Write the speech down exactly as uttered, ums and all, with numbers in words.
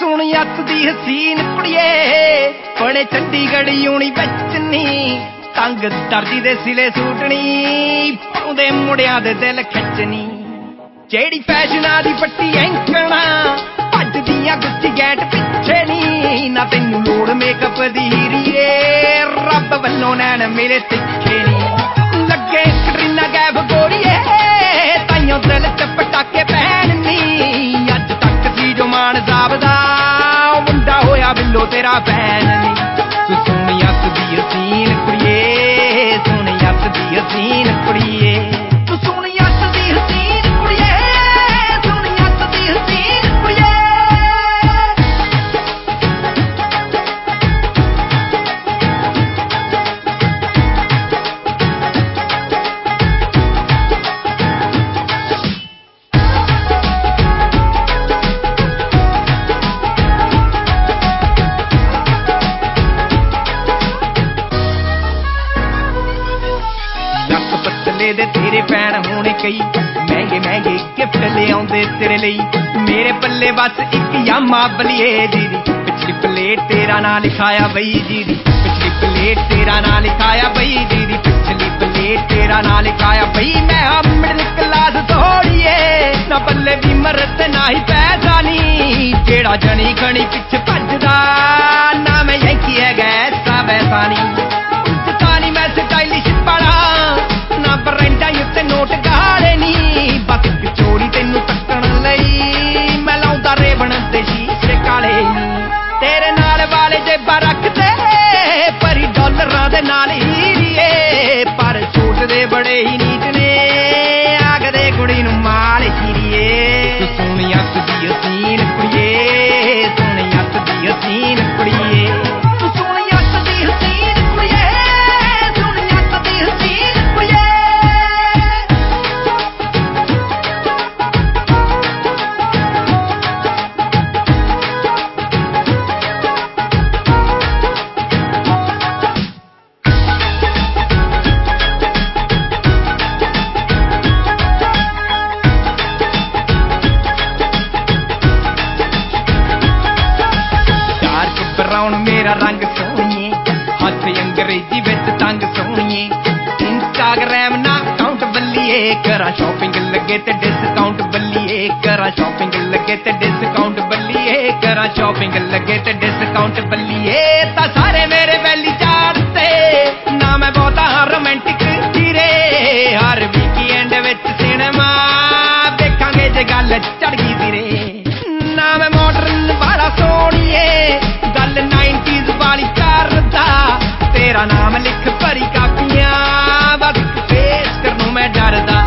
सोहनी हसदी हसीन कुड़िए बड़े चंडीगढ़ यूनी बचनी तंग दर्जी दे सिले सूटनी पाउंदे मुंडियां दे दिल खिचनी जेड़ी फैशना दी पट्टी एंकना भजदियां गुच्ची गैट पिछे नी ना तैनू लोड़ मेकअप दी हीरीए रब वल्लों नैन मेरे तिखे नी लगे कटरीना कैफ गोरीए ताइयों दिल च पटाके पैणनी अज तक सी जो मान जाबदा मुंडा होया बिल्लो तेरा फैन नी तू सोहनी हसदी हसीन कुड़िए सोहनी हसदी हसीन कुड़िए तू सोहनी हसदी हसीन कुड़िए सोहनी हसदी हसीन कुड़िए दे तेरे भैन होने कई महंगे महंगे गिफ्ट ले आउंदे तेरे लई मेरे पल्ले बस एक यामा बलिए दीदी पिछली प्लेट तेरा ना लिखाया बई दीदी पिछली प्लेट तेरा ना लिखाया बई दीदी पिछली प्लेट तेरा ना लिखाया बई मैं मिडिल क्लास थोड़िए ना पल्ले भी मरद ना ही पैसा नी जेड़ा जनी खनी पिछ भजदा ना मैं यंकी है गैसा वैसा नी उल्टा मैं स्टाइलिश बड़ा ना बरेंडा उत्ते नोट गाले नी बस चोरी तेनू तकण लई मैं लाउंदा रेवण दे शीशे काले नी तेरे नाल वाले जेबा रखदे पर डॉलरां दे नाल हीरीए पर सोचदे बड़े ही नीच ने आखदे कुड़ी नू माल हीरीए तू सोहनी हसदी हसीन कुड़िए सोहनी हसदी हसीन कुड़िए तू सोहनी हसदी हसीन कुड़िए सोहनी हसदी हसीन कुड़िए ब्राउन मेरा रंग सोहणिए हथ अंग्रेजी विच तंग सोहणिए इंस्टाग्राम ना अकाउंट बल्लिए करा शॉपिंग लगे ते डिस्काउंट बल्लिए करा शॉपिंग लगे ते डिस्काउंट बल्लिए करा शॉपिंग लगे ते डिस्काउंट बल्लिए ता सारे मेरे वैली चाड़ते ना मैं बहुता रोमांटिक हीरे हर वीकेंड विच सिनेमा देखांगे जे गल चढ़ गई सिरे ना मैं मॉडर्न वाला सोहणिए गल नाइनटीज़ वाली करदा तेरा नाम लिख भरी कापियां बस फेस करनों मैं डरदा